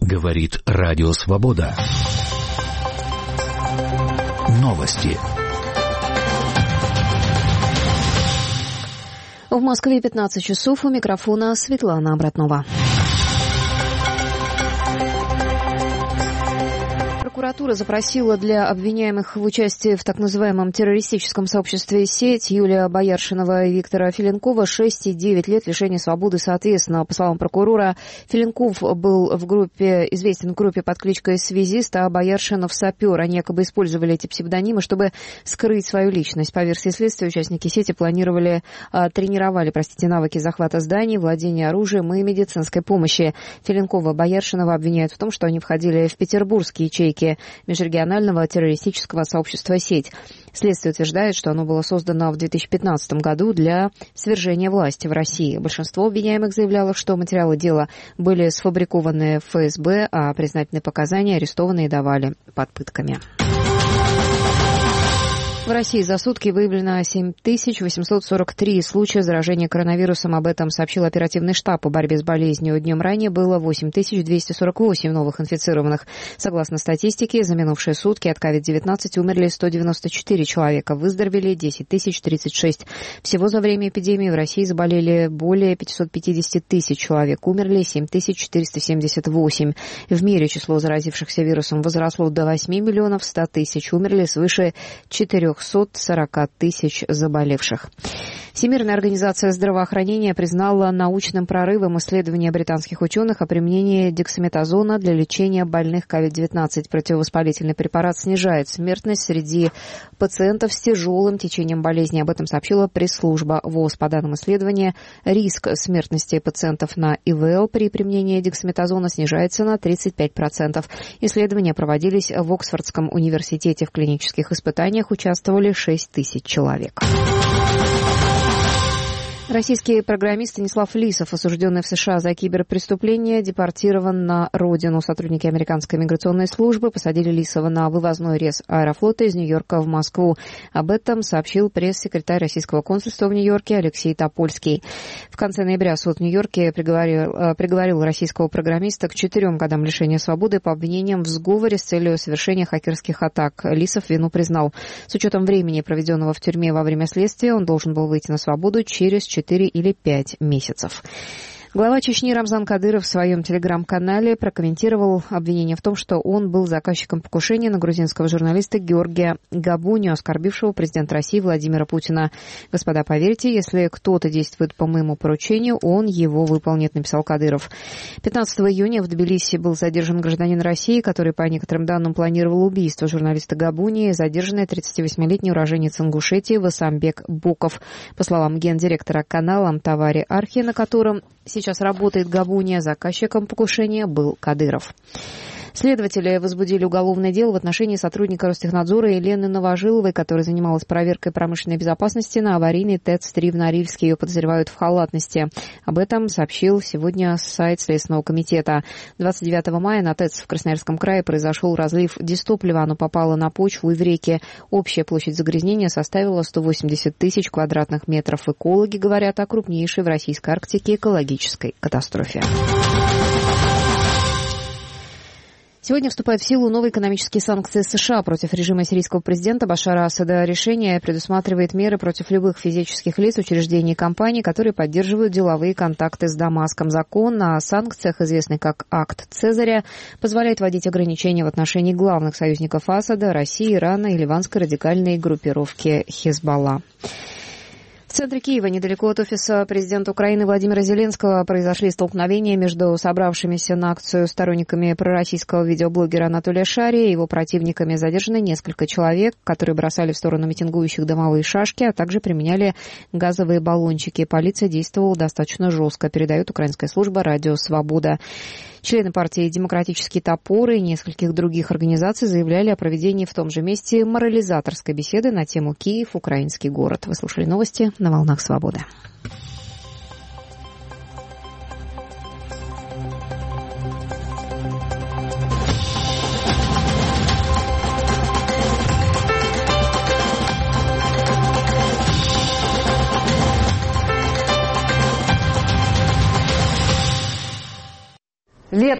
Говорит Радио Свобода. Новости. В Москве 15 часов. У микрофона Светлана Обратнова. Прокуратура запросила для обвиняемых в участии в так называемом террористическом сообществе «Сеть» Юлия Бояршинова и Виктора Филенкова 6 и 9 лет лишения свободы соответственно. По словам прокурора, Филенков был известен в группе под кличкой «Связист», а Бояршинов — «Сапер». Они якобы использовали эти псевдонимы, чтобы скрыть свою личность. По версии следствия, участники «Сети» тренировали навыки захвата зданий, владения оружием и медицинской помощи. Филенкова и Бояршинова обвиняют в том, что они входили в петербургские ячейки межрегионального террористического сообщества «Сеть». Следствие утверждает, что оно было создано в 2015 году для свержения власти в России. Большинство обвиняемых заявляло, что материалы дела были сфабрикованы в ФСБ, а признательные показания арестованные давали под пытками. В России за сутки выявлено 7843 случая заражения коронавирусом. Об этом сообщил оперативный штаб по борьбе с болезнью. Днем ранее было 8248 новых инфицированных. Согласно статистике, за минувшие сутки от COVID-19 умерли 194 человека, выздоровели 10 036. Всего за время эпидемии в России заболели более 550 тысяч человек, умерли 7478. В мире число заразившихся вирусом возросло до 8 миллионов 100 тысяч, умерли свыше 440 тысяч заболевших. Всемирная организация здравоохранения признала научным прорывом исследования британских ученых о применении дексаметазона для лечения больных COVID-19. Противовоспалительный препарат снижает смертность среди пациентов с тяжелым течением болезни. Об этом сообщила пресс-служба ВОЗ. По данным исследования, риск смертности пациентов на ИВЛ при применении дексаметазона снижается на 35%. Исследования проводились в Оксфордском университете. В клинических испытаниях участвовали 6 тысяч человек. Российский программист Станислав Лисов, осужденный в США за киберпреступление, депортирован на родину. Сотрудники американской миграционной службы посадили Лисова на вывозной рейс Аэрофлота из Нью-Йорка в Москву. Об этом сообщил пресс-секретарь российского консульства в Нью-Йорке Алексей Топольский. В конце ноября суд в Нью-Йорке приговорил российского программиста к 4 годам лишения свободы по обвинениям в сговоре с целью совершения хакерских атак. Лисов вину признал. С учетом времени, проведенного в тюрьме во время следствия, он должен был выйти на свободу через 4 или 5 месяцев. Глава Чечни Рамзан Кадыров в своем телеграм-канале прокомментировал обвинение в том, что он был заказчиком покушения на грузинского журналиста Георгия Габунию, оскорбившего президента России Владимира Путина. «Господа, поверьте, если кто-то действует по моему поручению, он его выполнит», — написал Кадыров. 15 июня в Тбилиси был задержан гражданин России, который, по некоторым данным, планировал убийство журналиста Габунии, задержанный 38-летний уроженец Ингушетии Васамбек Боков. По словам гендиректора канала Амтавари Архи, на котором сейчас работает Габуния, заказчиком покушения был Кадыров. Следователи возбудили уголовное дело в отношении сотрудника Ростехнадзора Елены Новожиловой, которая занималась проверкой промышленной безопасности на аварийной ТЭЦ-3 в Норильске. Ее подозревают в халатности. Об этом сообщил сегодня сайт Следственного комитета. 29 мая на ТЭЦ в Красноярском крае произошел разлив дистоплива. Оно попало на почву и в реки. Общая площадь загрязнения составила 180 тысяч квадратных метров. Экологи говорят о крупнейшей в Российской Арктике экологической катастрофе. Сегодня вступают в силу новые экономические санкции США против режима сирийского президента Башара Асада. Решение предусматривает меры против любых физических лиц, учреждений и компаний, которые поддерживают деловые контакты с Дамаском. Закон о санкциях, известный как Акт Цезаря, позволяет вводить ограничения в отношении главных союзников Асада — России, Ирана и ливанской радикальной группировки Хизбалла. В центре Киева, недалеко от офиса президента Украины Владимира Зеленского, произошли столкновения между собравшимися на акцию сторонниками пророссийского видеоблогера Анатолия Шария и его противниками. Задержаны несколько человек, которые бросали в сторону митингующих дымовые шашки, а также применяли газовые баллончики. Полиция действовала достаточно жестко, передает украинская служба «Радио Свобода». Члены партии «Демократический топор» и нескольких других организаций заявляли о проведении в том же месте морализаторской беседы на тему «Киев – украинский город». Вы слушали новости на «Волнах Свободы».